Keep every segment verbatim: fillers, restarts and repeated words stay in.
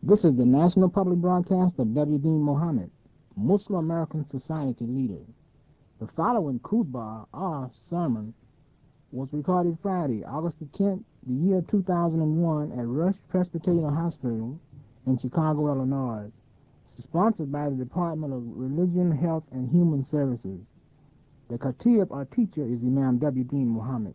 This is the National Public Broadcast of W. Dean Mohammed, Muslim American Society leader. The following khutbah, or sermon, was recorded Friday, August the tenth, the year two thousand one, at Rush Presbyterian Hospital in Chicago, Illinois. It's sponsored by the Department of Religion, Health, and Human Services. The khatib or teacher is Imam W. Dean Mohammed.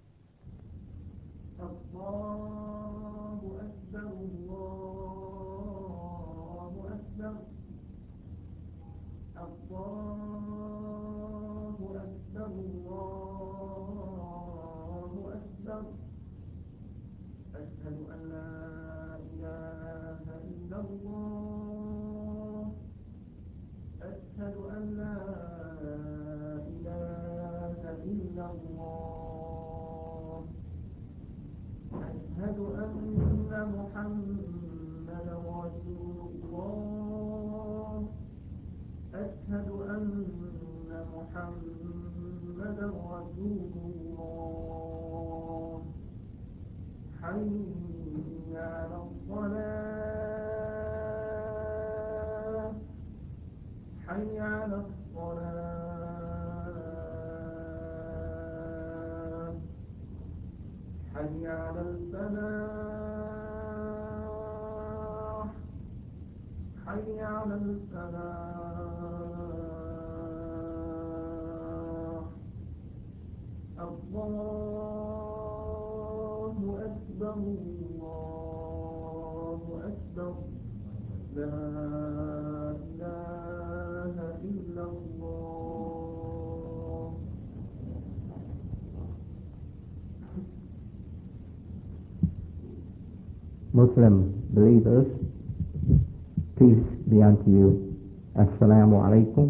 Muslim believers, peace be unto you. Assalamu alaikum.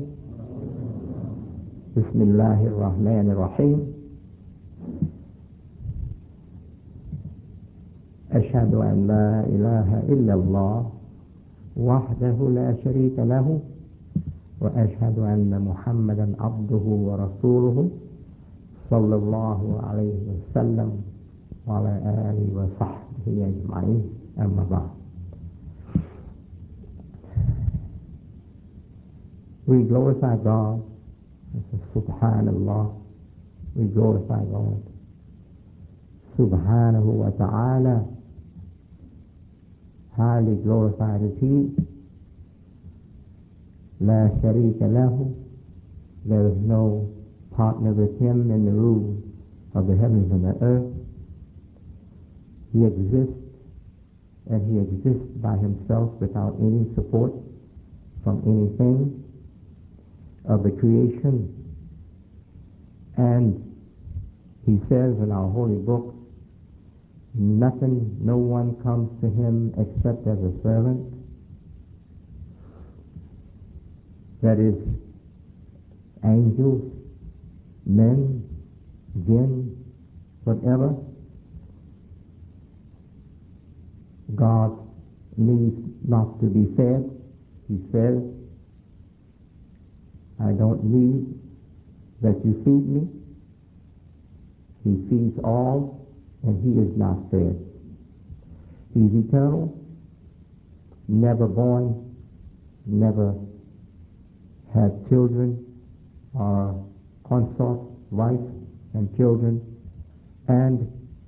Bismillahir Rahmanir Rahim. أشهد أن لا إله إلا الله وحده لا شريك له وأشهد أن محمدا عبده ورسوله صلى الله عليه وسلم وعلى آله وصحبه أجمعين. أما بعد. We glorify God. Subhanallah. We glorify God. Subhanahu wa ta'ala. Highly glorified is He. La sharika lahu. There is no partner with Him in the rule of the heavens and the earth. He exists, and He exists by Himself without any support from anything of the creation. And He says in our holy book, nothing, no one comes to Him except as a servant. That is, angels, men, jinn, whatever. God needs not to be fed. He says, I don't need that you feed me. He feeds all, and He is not fed. He's eternal, never born, never had children or consort, wife and children, and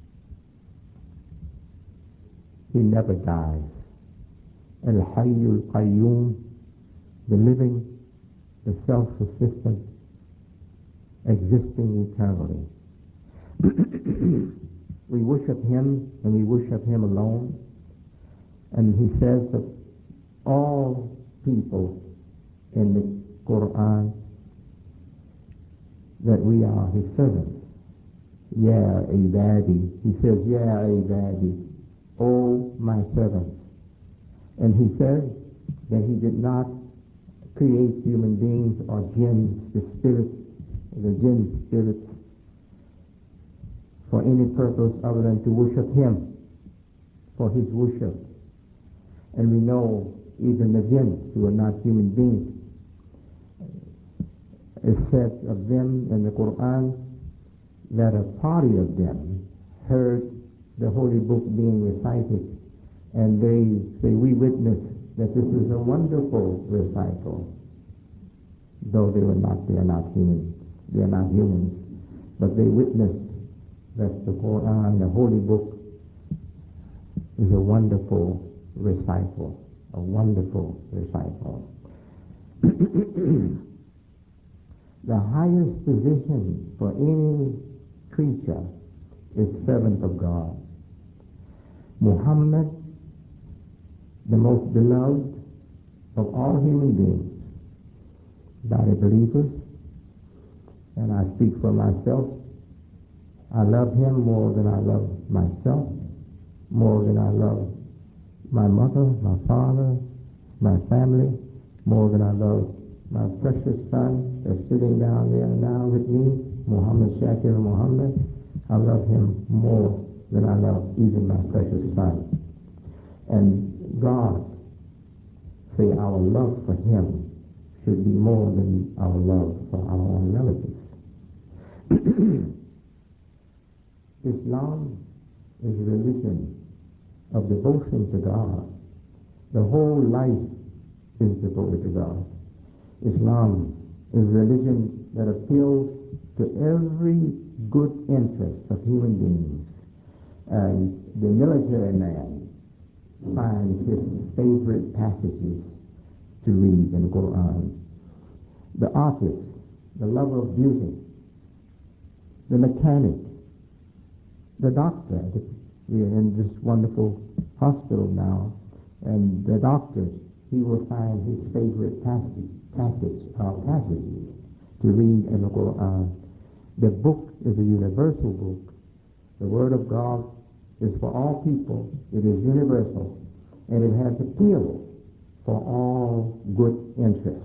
He never dies. Al-Hayyul Qayyum, the living, the self-sufficient, existing eternally. We worship Him, and we worship Him alone. And He says that all people in the Quran that we are His servants. Ya ibadi. He says, Ya ibadi. O my servants. And He says that He did not create human beings or jinns, the spirits, the jinn spirits, for any purpose other than to worship Him, for His worship. And we know even the jinns, who are not human beings, it said of them in the Quran that a party of them heard the holy book being recited, and they say, we witnessed that this is a wonderful recital, though they were not, they are not humans, they are not humans, but they witness that the Quran, the holy book, is a wonderful recital, a wonderful recital. The highest position for any creature is servant of God. Muhammad, the most beloved of all human beings by the believers, and I speak for myself, I love him more than I love myself, more than I love my mother, my father, my family, more than I love my precious son that's sitting down there now with me, Muhammad Shakir Muhammad. I love him more than I love even my precious son. And God say our love for him should be more than our love for our own relatives. Islam is a religion of devotion to God. The whole life is devoted to God. Islam is a religion that appeals to every good interest of human beings. And the military man finds his favorite passages to read in the Quran. The artist, the lover of beauty, the mechanic, the doctor. We are in this wonderful hospital now, and the doctor, he will find his favorite passage, passage uh, passages to read in the Quran. The book is a universal book. The Word of God is for all people. It is universal, and it has appeal for all good interests.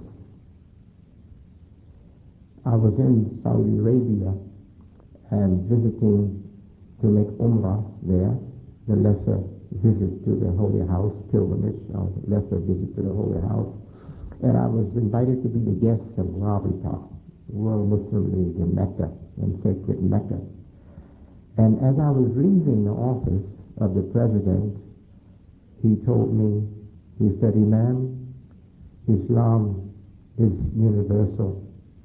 I was in Saudi Arabia and visiting to make Umrah there, the lesser visit to the Holy House, pilgrimage, or lesser visit to the Holy House. And I was invited to be the guest of Rabita, World Muslim League in Mecca, in sacred Mecca. And as I was leaving the office of the president, he told me, he said, Imam, Islam is universal.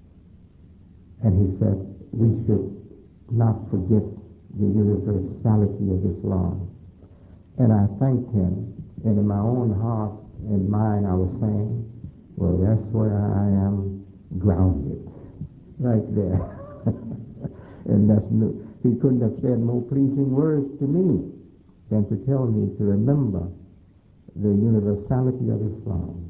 And he said, we should not forget the universality of Islam. And I thanked him, and in my own heart and mind I was saying, well, that's where I am grounded, right there. And that's no, he couldn't have said more pleasing words to me than to tell me to remember the universality of Islam.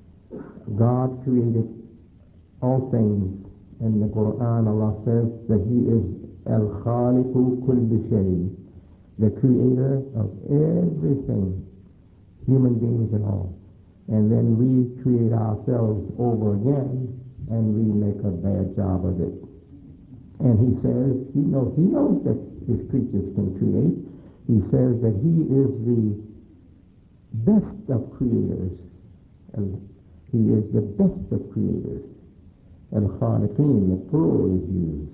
God created all things. In the Quran, Allah says that He is Al-Khaliqu Kulli Shay, the creator of everything, human beings and all. And then we create ourselves over again, and we make a bad job of it. And He says, He knows, he knows that His creatures can create. He says that He is the best of creators. And He is the best of creators. Al-Khaliqeen, the plural is used.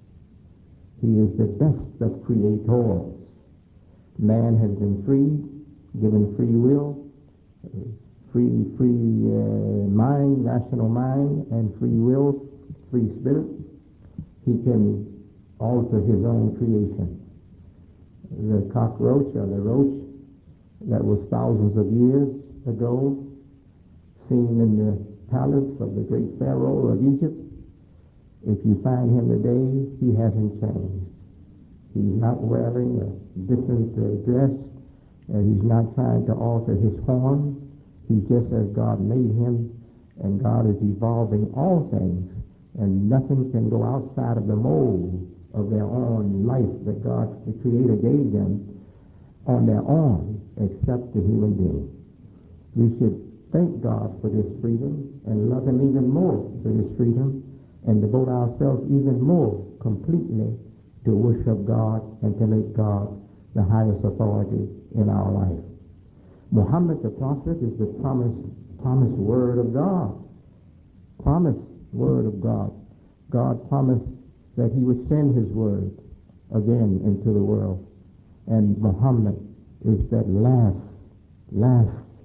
He is the best of creators. Man has been freed, given free will, free free uh, mind, rational mind, and free will, free spirit. He can alter his own creation. The cockroach or the roach that was thousands of years ago seen in the palace of the great Pharaoh of Egypt, if you find him today, he hasn't changed. He's not wearing a different uh, dress, and he's not trying to alter his form. He's just as God made him, and God is evolving all things, and nothing can go outside of the mold of their own life that God, the Creator, gave them on their own, except the human being. We should thank God for this freedom and love Him even more for this freedom and devote ourselves even more completely to worship God and to make God the highest authority in our life. Muhammad the Prophet is the promised, promised Word of God. Promised Word of God. God promised that He would send His Word again into the world. And Muhammad is that last, last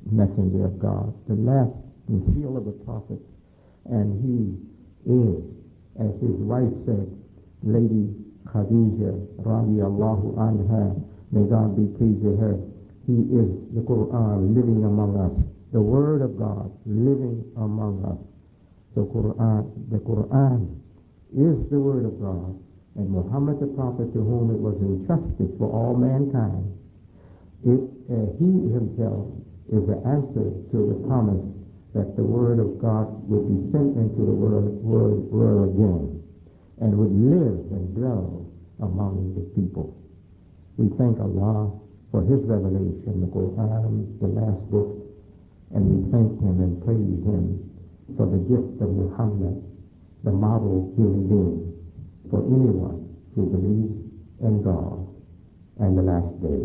messenger of God, the last and seal of the prophets, and he is, as his wife said, Lady Khadija radiallahu anha, may God be pleased with her, he is the Quran living among us, the Word of God living among us. The Quran, the Quran is the Word of God, and Muhammad the Prophet, to whom it was entrusted for all mankind, it, uh, he himself is the answer to the promise that the Word of God would be sent into the world, world, world again and would live and dwell among the people. We thank Allah for his revelation, the Quran, the last book, and we thank him and praise him for the gift of Muhammad, the model human being for anyone who believes in God and the last day.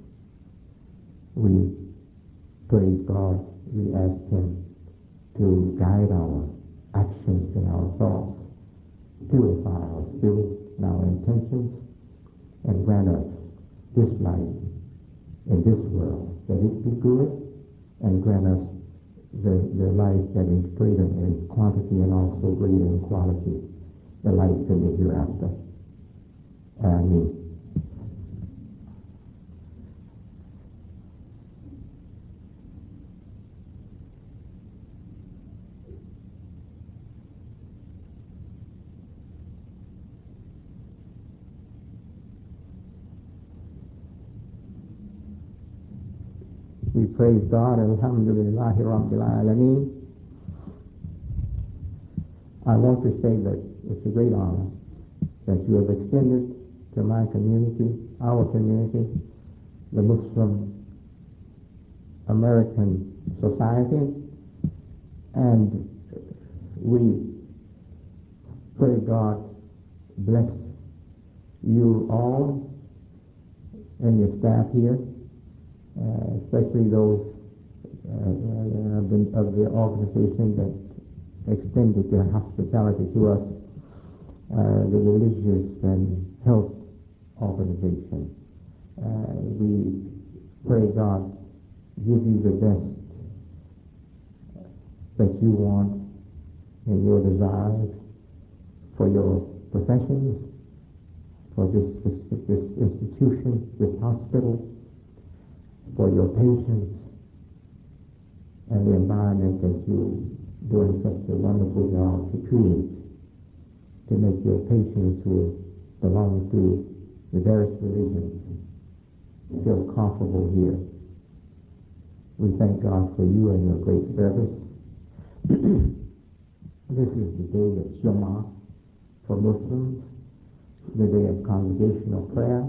We praise God, we ask him to guide our actions and our thoughts, purify our spirit and our intentions, and grant us this life in this world, that it be good, and grant us the, the life that is greater in quantity and also greater in quality, the life in the hereafter. Amen. We praise God, alhamdulillahi rabbil alameen. I want to say that it's a great honor that you have extended to my community, our community, the Muslim American Society, and we pray God bless you all and your staff here, Uh, especially those uh, of, the, of the organization that extended their hospitality to us, uh, the religious and health organization. Uh, we pray God give you the best that you want in your desires for your professions, for this, this, this institution, this hospital, for your patients, and the environment that you're doing such a wonderful job to create, to make your patients who belong to the various religions feel comfortable here. We thank God for you and your great service. This is the day of Jummah for Muslims, the day of congregational prayer,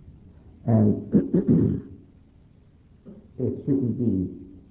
and it shouldn't be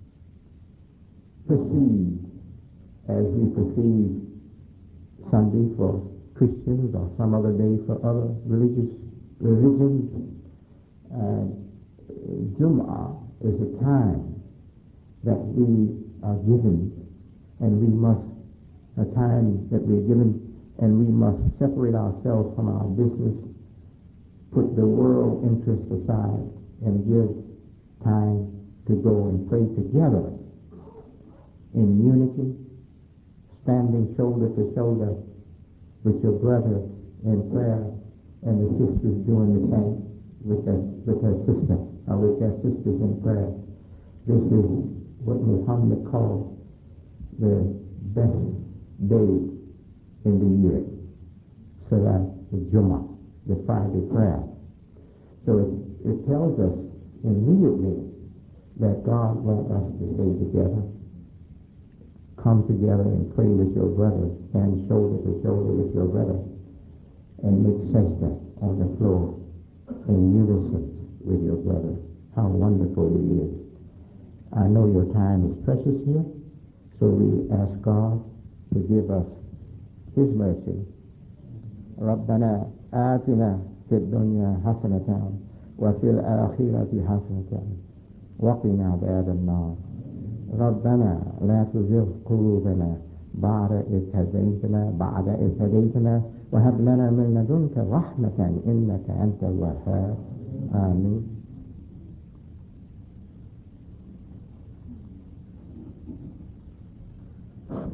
perceived as we perceive Sunday for Christians or some other day for other religious religions. Uh, Jum'ah is a time that we are given, and we must, a time that we're given, and we must separate ourselves from our business, put the world interest aside, and give time to go and pray together in unity, standing shoulder to shoulder with your brother in prayer, and the sisters doing the same with their, with their sister, or with their sisters in prayer. This is what Muhammad called the best day in the year, so that the Jummah, the Friday prayer. So it, it tells us immediately that God wants us to stay together, come together and pray with your brother, stand shoulder to shoulder with your brother, and make sajda on the floor in unison with your brother. How wonderful it is. I know your time is precious here, so we ask God to give us His mercy. ربنا آتنا في الدنيا حسنة وفي الآخرة حسنة وقنا عذاب النار. ربنا لا تزغ قلوبنا بعد إذ هديتنا بعد إذ هديتنا وهب لنا من لدنك رحمة إنك أنت الوهاب. آمين.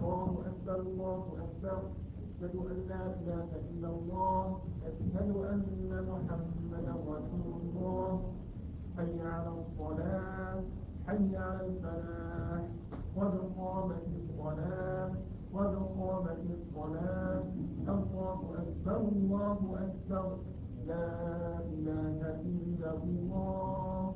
الله أكبر الله أكبر أشهد أن لا إله إلا الله أشهد أن محمدا رسول الله حي على الصلاة حي على الفلاح قد قامت الصلاة قد قامت الصلاة الله أكبر الله أكبر لا إله إلا الله.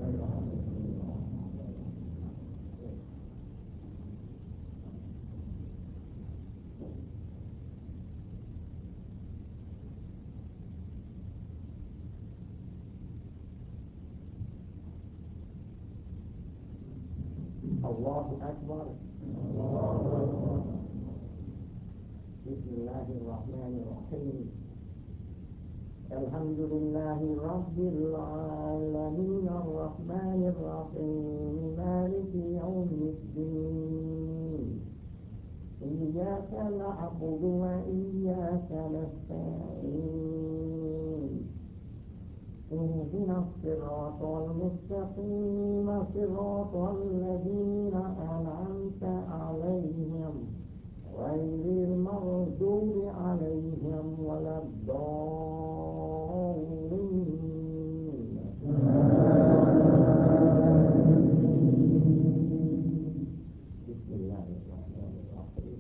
الله أكبر. بسم الله الرحمن الرحيم. الحمد لله رب العالمين الرحمن الرحيم مالك يوم الدين إياك نعبد وإياك نستعين اهدنا الصراط المستقيم صراط الذين أنعمت عليهم غير المغضوب عليهم ولا الضالين. بسم الله الرحمن الرحيم.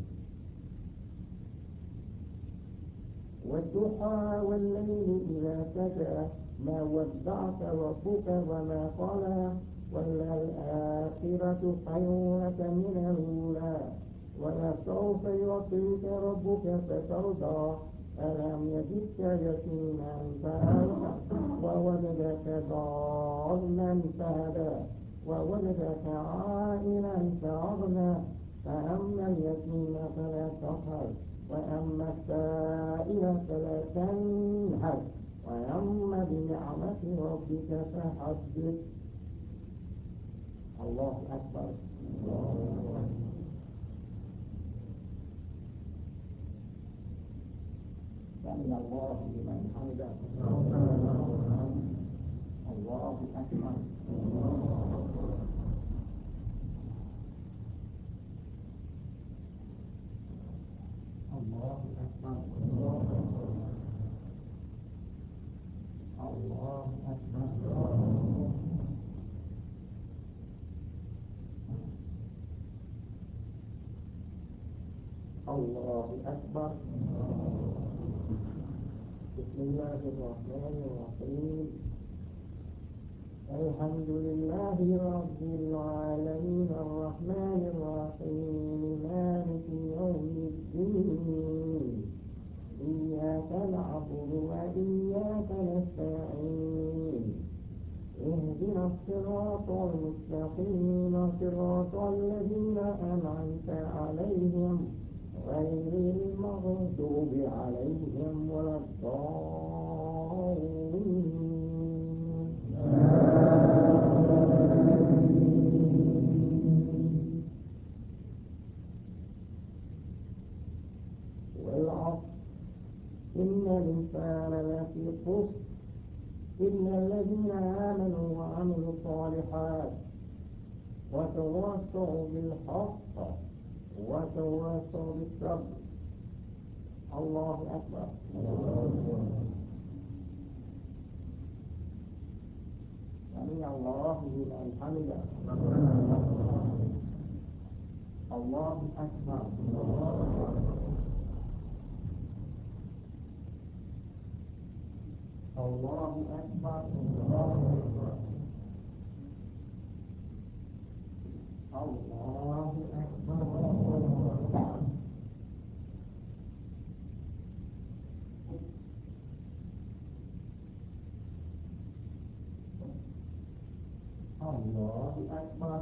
والضحى والليل إذا سجى ما ودعك ربك وما قلى وللآخرة خير لك من الأولى ولسوف يعطيك ربك فترضى ألم يجدك يتيما فآوى ووجدك ضالا فهدى ووجدك عائلا فأغنى فأما اليتيم فلا تقهر وأما السائل فلا تنهر وأما بنعمة ربك فحدث. الله أكبر. سمع الله لمن حمده. الله أكبر. الله أكبر. الله أكبر. الله أكبر. بسم الله الرحمن الرحيم. الحمد لله رب العالمين الرحمن الرحيم مالك يوم الدين إياك نعبد وإياك نستعين اهدنا الصراط المستقيم صراط الذين أنعمت عليهم غير المغضوب عليهم ولا الضالين. والعصر إن الإنسان لفي خسر إلا الذين آمنوا وعملوا الصالحات وتواصوا بالحق وتواصوا بالصبر. الله أكبر. سمع الله لمن حمده. الله أكبر. الله أكبر. الله أكبر. الله أكبر.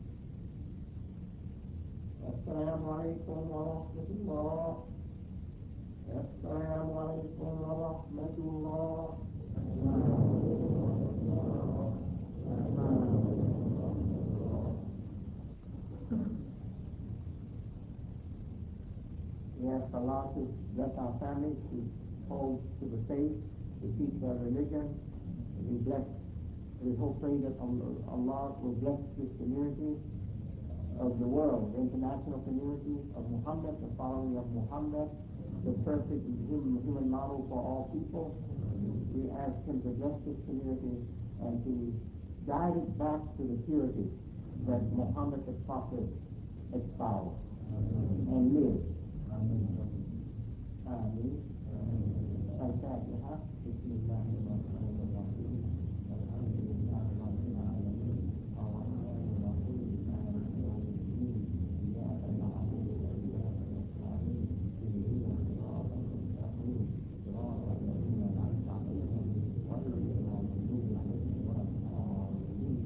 السلام عليكم ورحمة الله. السلام عليكم ورحمة الله. We ask Allah to bless our families, to hold to the faith, to teach their religion, to be blessed. We hope pray that Allah will bless this community of the world, the international community of Muhammad, the following of Muhammad, the perfect human, human model for all people. We ask him to bless this community and to guide it back to the purity that Muhammad the Prophet espoused and lived. Amen. Amen. Al-Fatiha. Bismillahirrahmanirrahim. Alhamdulillahi Rabbil Alamin. Ar-Rahmanir-Rahim. Maliki Yawmiddin. Iyyaka na'budu wa iyyaka nasta'in. Ihdinas siratal mustaqim. Siratal ladzina an'amta 'alaihim ghayril maghdubi 'alaihim waladdallin.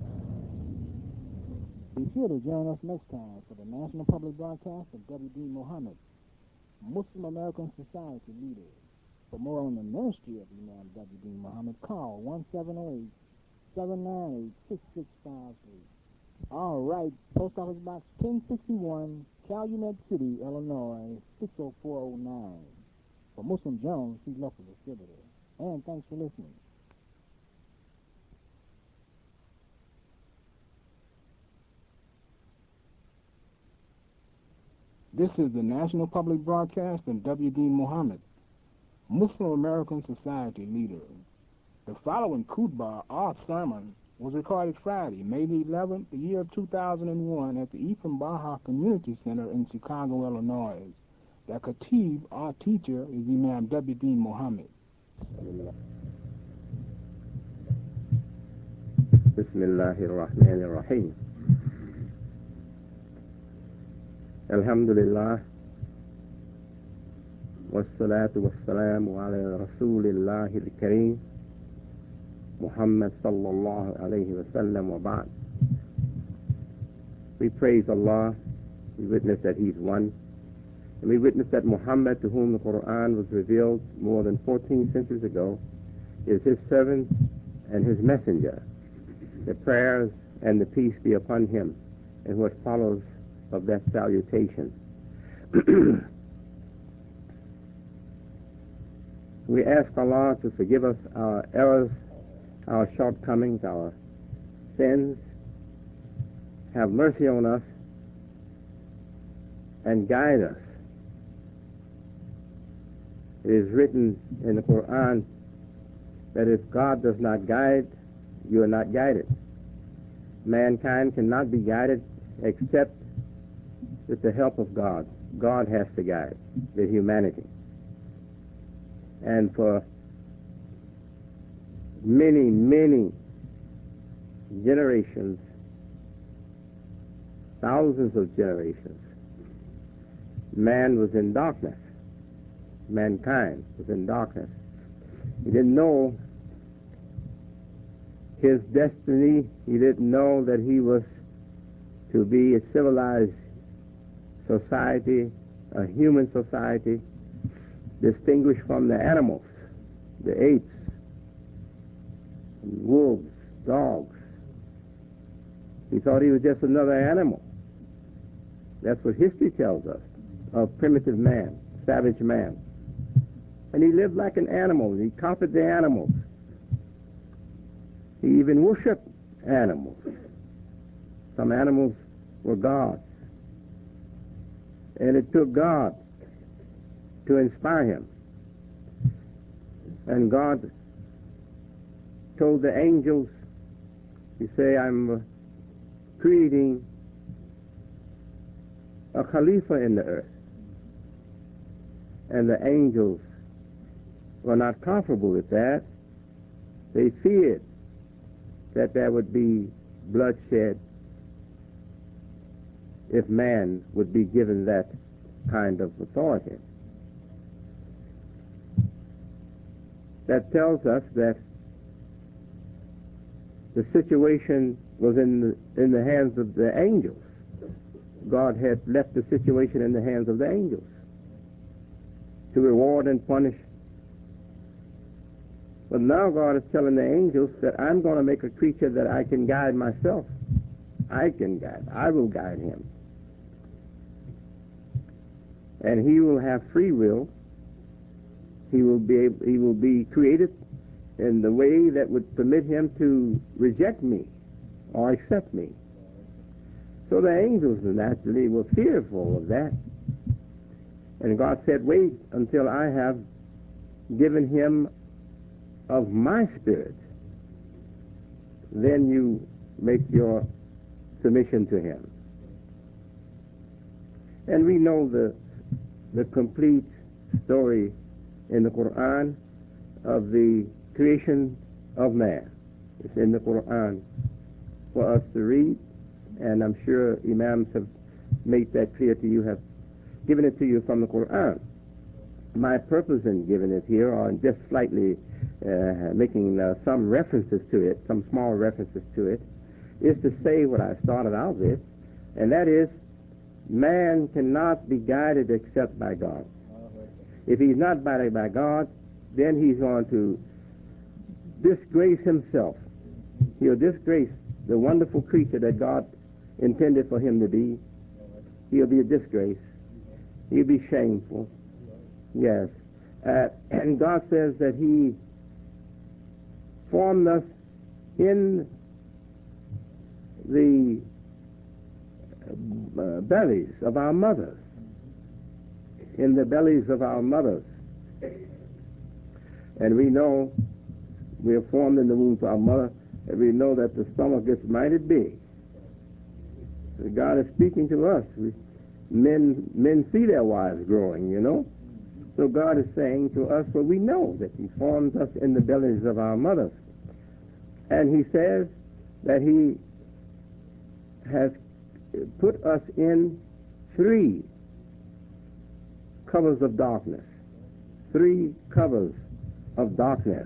Be sure to join us next time for the National Public Broadcast of W D Muhammad, Muslim American Society leader. For more on the ministry of Imam W D Muhammad, call one seven zero eight, seven nine eight, six six five three. All right, Post Office Box ten sixty-one, Calumet City, Illinois, six oh four oh nine. For Muslim Jones, see local distributor. And thanks for listening. This is the National Public Broadcast of W D Muhammad, Muslim American Society leader. The following khutbah, or sermon, was recorded Friday, May the eleventh, the year of two thousand one, at the Ephraim Baha Community Center in Chicago, Illinois. The khatib, our teacher, is Imam W D Muhammad. Bismillahirrahmanirrahim. Alhamdulillah, wassalatu wassalamu ala rasulillahi al-kareem, Muhammad sallallahu alayhi wa sallam wa ba'd. We praise Allah, we witness that He's one, and we witness that Muhammad, to whom the Quran was revealed more than fourteen centuries ago, is His servant and His messenger. The prayers and the peace be upon him and what follows of that salutation. We ask Allah to forgive us our errors, our shortcomings, our sins, have mercy on us, and guide us. It is written in the Quran that if God does not guide, you are not guided. Mankind cannot be guided except with the help of God. God has to guide the humanity. And for many, many generations, thousands of generations, man was in darkness. Mankind was in darkness. He didn't know his destiny. He didn't know that he was to be a civilized society, a human society, distinguished from the animals, the apes, wolves, dogs. He thought he was just another animal. That's what history tells us of primitive man, savage man. And he lived like an animal. He copied the animals. He even worshipped animals. Some animals were gods. And it took God to inspire him. And God told the angels, He said, I'm creating a Khalifa in the earth. And the angels were not comfortable with that. They feared that there would be bloodshed if man would be given that kind of authority. That tells us that the situation was in the, in the hands of the angels. God had left the situation in the hands of the angels. to reward and punish. But now God is telling the angels that I'm going to make a creature that I can guide myself. I can guide. I will guide him. And he will have free will. He will be able, he will be created in the way that would permit him to reject me or accept me. So the angels naturally were fearful of that. And God said, wait until I have given him of my spirit. Then you make your submission to him. And we know the the complete story in the Quran of the creation of man. It's in the Quran for us to read, and I'm sure Imams have made that clear to you, have given it to you from the Quran. My purpose in giving it here, or just slightly uh, making uh, some references to it, some small references to it, is to say what I started out with, and that is, man cannot be guided except by God. If he's not guided by God, then he's going to disgrace himself. He'll disgrace the wonderful creature that God intended for him to be. He'll be a disgrace. He'll be shameful. Yes. Uh, and God says that he formed us in the uh, bellies of our mothers. In the bellies of our mothers. And we know we are formed in the womb of our mother, and we know that the stomach gets mighty big. So God is speaking to us. We, men, men see their wives growing, you know. So God is saying to us, well, we know that he formed us in the bellies of our mothers. And he says that he has put us in three covers of darkness. Three covers of darkness.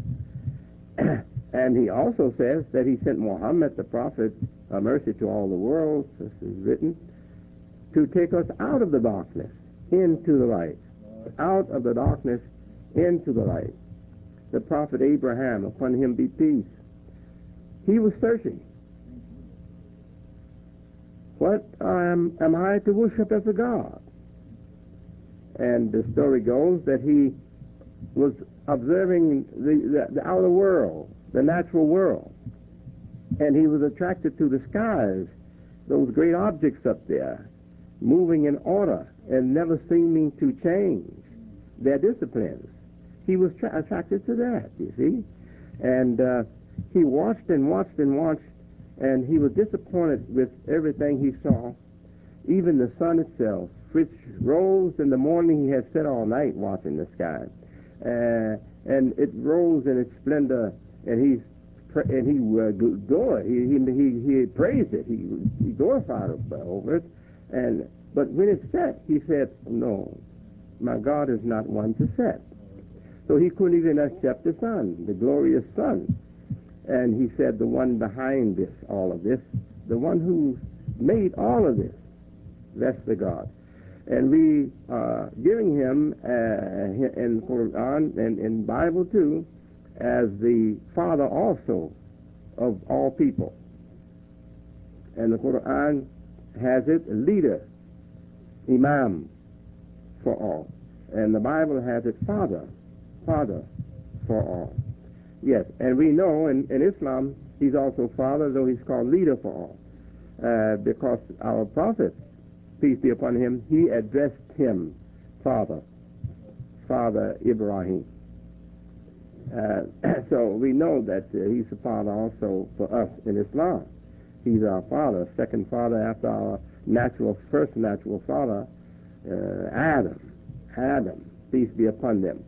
And he also says that he sent Muhammad, the prophet, a mercy to all the world, this is written, to take us out of the darkness into the light. Out of the darkness into the light. The prophet Abraham, upon him be peace, he was searching. What am, am I to worship as a god? And the story goes that he was observing the, the, the outer world, the natural world. And he was attracted to the skies, those great objects up there, moving in order and never seeming to change their disciplines. He was tra- attracted to that, you see. And uh, he watched and watched and watched, and he was disappointed with everything he saw, even the sun itself, which rose in the morning. He had sat all night watching the sky. Uh, and it rose in its splendor, and he's and he uh, glorified, he, he, he praised it, he, he glorified over it. And but when it set, he said, no, my God is not one to set. So he couldn't even accept the sun, the glorious sun. And he said, the one behind this, all of this, the one who made all of this, that's the God. And we are giving him uh, in Quran and in Bible too as the father also of all people. And the Quran has it leader, imam for all. And the Bible has it father, father for all. Yes, and we know in, in Islam he's also father, though he's called leader for all. Uh, because our prophet, peace be upon him, he addressed him father, Father Ibrahim. Uh, so we know that uh, he's a father also for us in Islam. He's our father, second father after our natural, first natural father, uh, Adam. Adam, peace be upon them.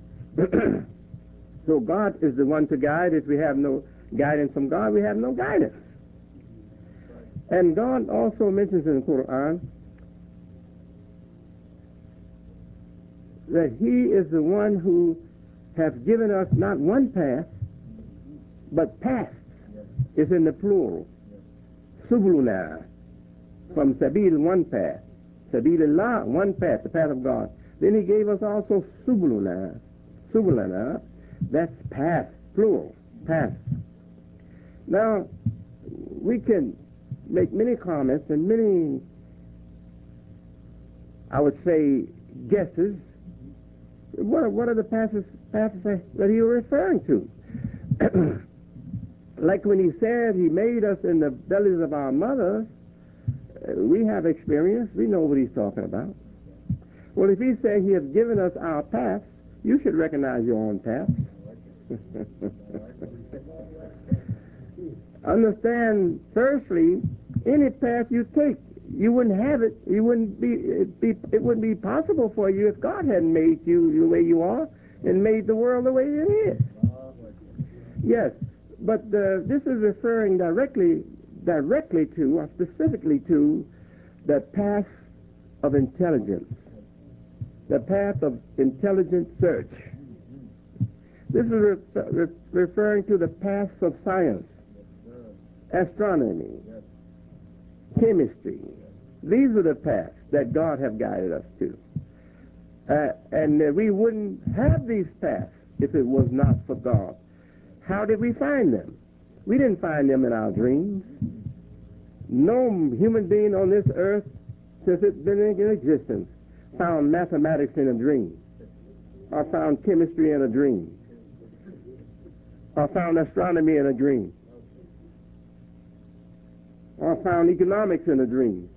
So God is the one to guide. If we have no guidance from God, we have no guidance. And God also mentions in the Quran that he is the one who has given us not one path, but paths. It's in the plural. Subuluna, from Sabil, one path. Sabilillah, one path, the path of God. Then he gave us also subulana. Subulana, that's past, plural, past. Now, we can make many comments and many, I would say, guesses. What, what are the passages, passages that he was referring to? Like when he said he made us in the bellies of our mothers, uh, we have experience. We know what he's talking about. Well, if he said he has given us our path, you should recognize your own path. Understand, firstly, any path you take, you wouldn't have it. You wouldn't be it, be. it wouldn't be possible for you if God hadn't made you the way you are and made the world the way it is. Yes, but uh, this is referring directly, directly to, or specifically to, the path of intelligence, the path of intelligent search. This is re- re- referring to the paths of science, astronomy, chemistry. These are the paths that God have guided us to. Uh, and uh, we wouldn't have these paths if it was not for God. How did we find them? We didn't find them in our dreams. No human being on this earth, since it's been in existence, found mathematics in a dream, or found chemistry in a dream, or found astronomy in a dream, or found economics in a dream.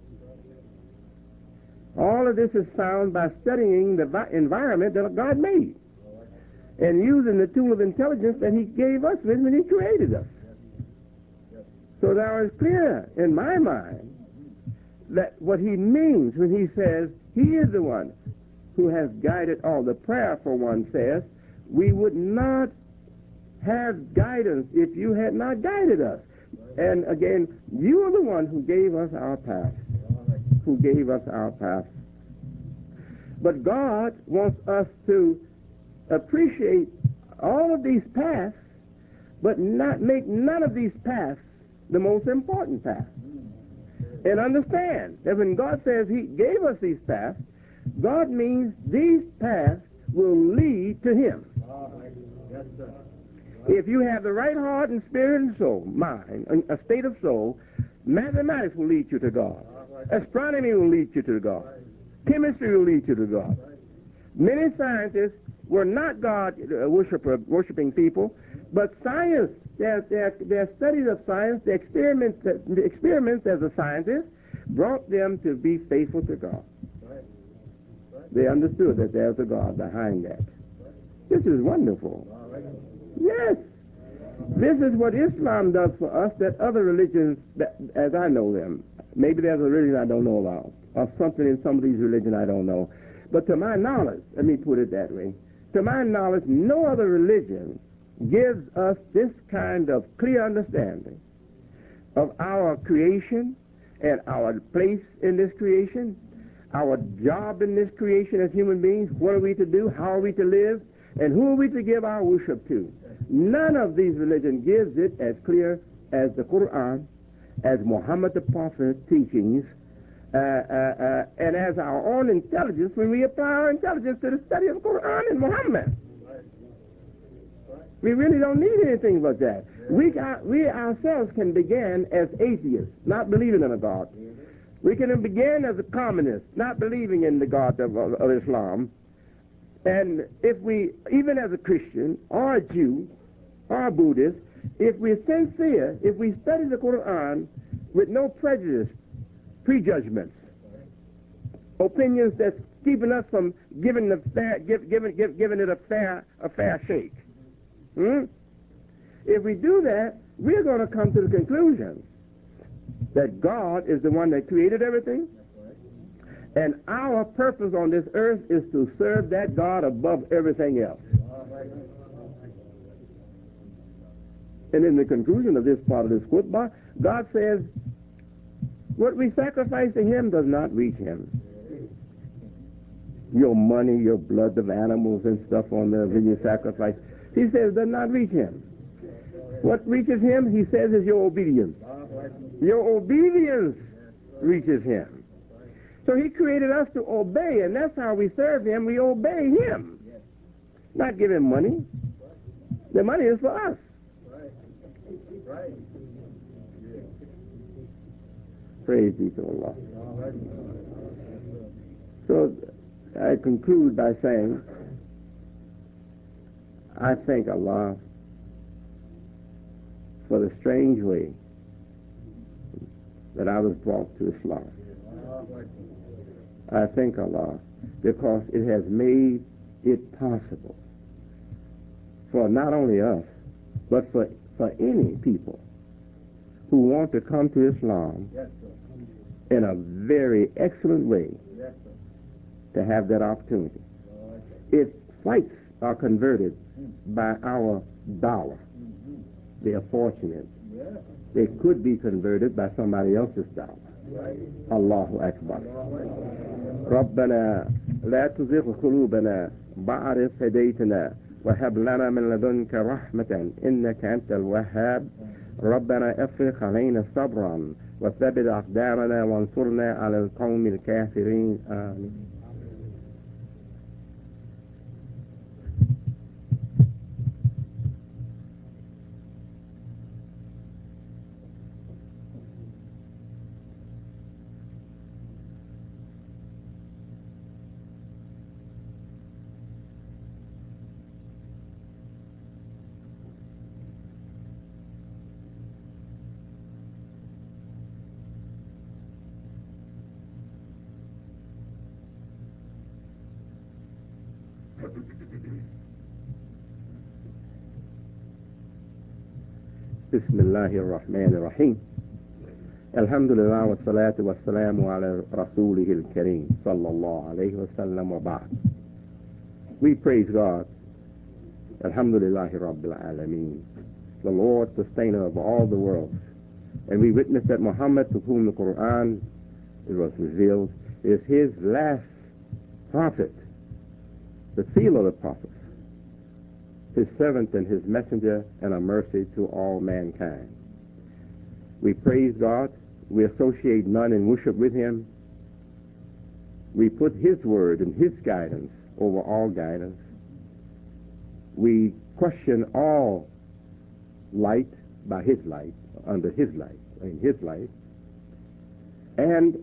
All of this is found by studying the vi- environment that God made and using the tool of intelligence that he gave us with when he created us. So now it's clear in my mind that what he means when he says he is the one who has guided all. The prayer, for one, says, we would not have guidance if you had not guided us. And again, you are the one who gave us our path, who gave us our path. But God wants us to appreciate all of these paths, but not make none of these paths the most important path. And understand that when God says he gave us these paths, God means these paths will lead to him. Yes, sir. If you have the right heart and spirit and soul, mind, a state of soul, mathematics will lead you to God. Astronomy will lead you to God. Chemistry will lead you to God. Many scientists were not God uh, worshiper, worshiping people, but science, their, their, their studies of science, the experiments, the experiments as a scientist, brought them to be faithful to God. They understood that there's a God behind that. This is wonderful. Yes. This is what Islam does for us that other religions, that, as I know them, maybe there's a religion I don't know about, or something in some of these religions I don't know. But to my knowledge, let me put it that way, to my knowledge, no other religion gives us this kind of clear understanding of our creation and our place in this creation, our job in this creation as human beings, what are we to do, how are we to live, and who are we to give our worship to. None of these religions gives it as clear as the Quran, as Muhammad the Prophet's teachings, uh, uh, uh, and as our own intelligence when we apply our intelligence to the study of the Quran and Muhammad. We really don't need anything but that. We, uh, we ourselves can begin as atheists, not believing in a God. We can begin as a communist, not believing in the God of, of, of Islam. And if we, even as a Christian, or a Jew, or a Buddhist, if we're sincere, if we study the Quran with no prejudice, prejudgments, opinions that's keeping us from giving the fair, give, giving, give, giving it a fair, a fair shake. Hmm? If we do that, we're going to come to the conclusion that God is the one that created everything, and our purpose on this earth is to serve that God above everything else. And in the conclusion of this part of this khutbah, God says, what we sacrifice to him does not reach him. Your money, your blood of animals and stuff on the when you sacrifice, he says, does not reach him. What reaches him, he says, is your obedience. Your obedience reaches him. So he created us to obey, and that's how we serve him. We obey him. Yes. Not give him money. Right. The money is for us. Right. Right. Yeah. Praise be to Allah. Right. So I conclude by saying, I thank Allah for the strange way that I was brought to Islam. I thank Allah because it has made it possible for not only us, but for, for any people who want to come to Islam yes, in a very excellent way yes, to have that opportunity. If whites are converted by our dollar, mm-hmm. they are fortunate. Yeah. They could be converted by somebody else's dollar. Right. Allahu Akbar. ربنا لا تزغ قلوبنا بعد إذ هديتنا وهب لنا من لدنك رحمة إنك أنت الوهاب ربنا افرغ علينا صبرا وثبت أقدامنا وانصرنا على القوم الكافرين آمين. بسم الله الرحمن الرحيم الحمد لله والصلاة والسلام على رسوله الكريم صلى الله عليه وسلم وبعد. We praise God, Alhamdulillahi Rabbil Alameen, the Lord sustainer of all the worlds, and we witness that Muhammad, to whom the Quran it was revealed, is his last prophet, the seal of the prophets, his servant and his messenger, and a mercy to all mankind. We praise God. We associate none in worship with him. We put his word and his guidance over all guidance. We question all light by his light, under his light, in his light. And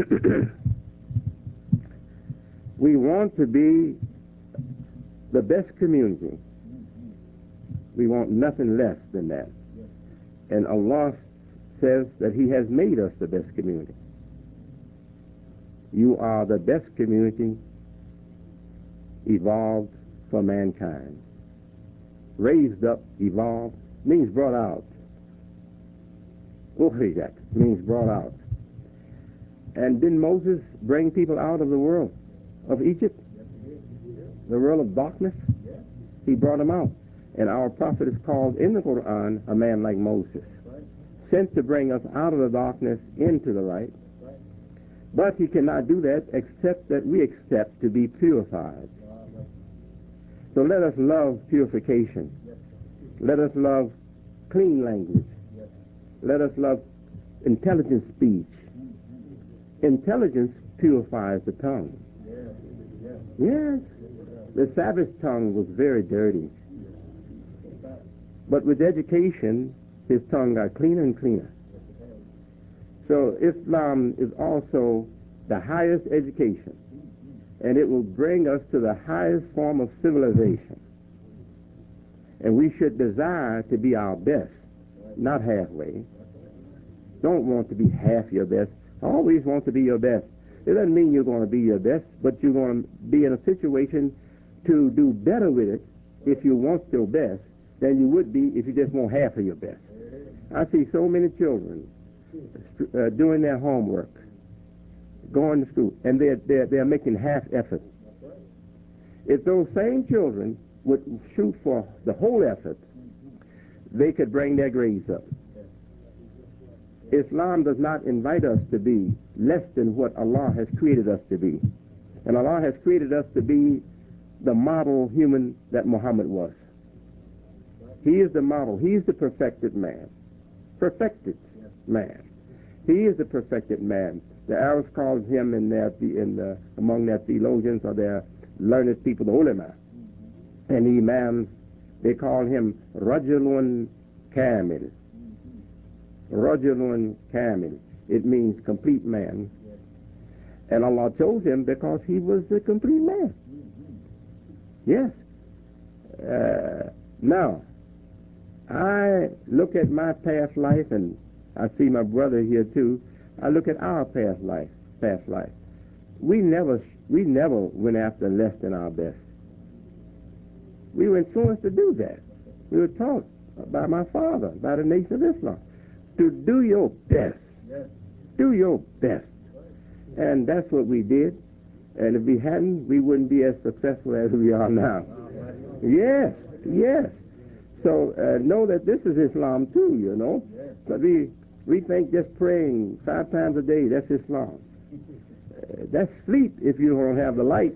we want to be the best community. We want nothing less than that. And Allah says that he has made us the best community. You are the best community evolved for mankind. Raised up, evolved, means brought out. Ukhrijat means brought out. And didn't Moses bring people out of the world of Egypt? The world of darkness? He brought them out. And our prophet is called in the Quran a man like Moses, right. Sent to bring us out of the darkness into the light. Right. But he cannot do that except that we accept to be purified. Right. So let us love purification. Yes. Let us love clean language. Yes. Let us love intelligent speech. Mm-hmm. Intelligence purifies the tongue. Yes. Yes. Yes. The savage tongue was very dirty. But with education, his tongue got cleaner and cleaner. So Islam is also the highest education, and it will bring us to the highest form of civilization. And we should desire to be our best, not halfway. Don't want to be half your best. Always want to be your best. It doesn't mean you're going to be your best, but you're going to be in a situation to do better with it if you want your best than you would be if you just want half of your best. I see so many children uh, doing their homework, going to school, and they're, they're, they're making half effort. If those same children would shoot for the whole effort, they could bring their grades up. Islam does not invite us to be less than what Allah has created us to be. And Allah has created us to be the model human that Muhammad was. He is the model. He is the perfected man. Perfected man. He is the perfected man. The Arabs called him in their, in the, among their theologians or their learned people, the ulama. And the imams, they call him Rajulun Kamil. Rajulun Kamil. It means complete man. And Allah chose him because he was a complete man. Yes. Uh, now, I look at my past life, and I see my brother here too. I look at our past life. Past life. We never, we never went after less than our best. We were influenced to do that. We were taught by my father, by the Nation of Islam, to do your best. Do your best. And that's what we did. And if we hadn't, we wouldn't be as successful as we are now. Yes, yes. So uh, know that this is Islam too, you know. But we we think just praying five times a day, that's Islam. Uh, that's sleep if you don't have the light.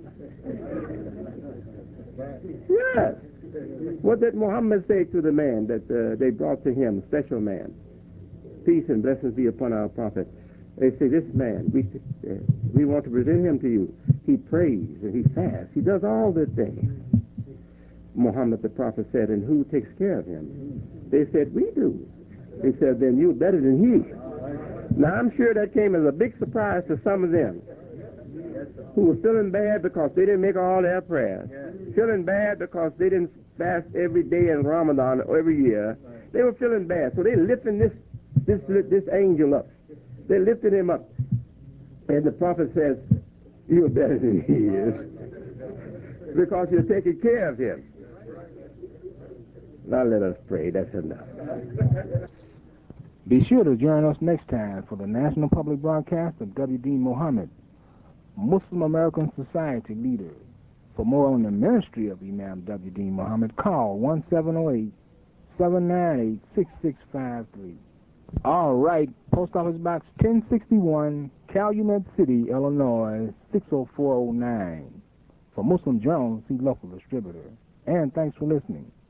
Yes. What did Muhammad say to the man that uh, they brought to him, special man? Peace and blessings be upon our prophet. They say, this man, we uh, we want to present him to you. He prays and he fasts. He does all the things. Muhammad the prophet said, and who takes care of him? They said, we do. They said, then you're better than he. Now, I'm sure that came as a big surprise to some of them who were feeling bad because they didn't make all their prayers, feeling bad because they didn't fast every day in Ramadan or every year. They were feeling bad, so they lifting this this this angel up. They lifted him up, and the prophet says, "You're better than he is because you're taking care of him." Now let us pray. That's enough. Be sure to join us next time for the National Public Broadcast of W D Muhammad, Muslim American Society leader. For more on the ministry of Imam W D Muhammad, call one seven zero eight, seven nine eight, six six five three. All right, Post Office Box ten sixty-one, Calumet City, Illinois, six oh four oh nine. For Muslim Journal, see local distributor. And thanks for listening.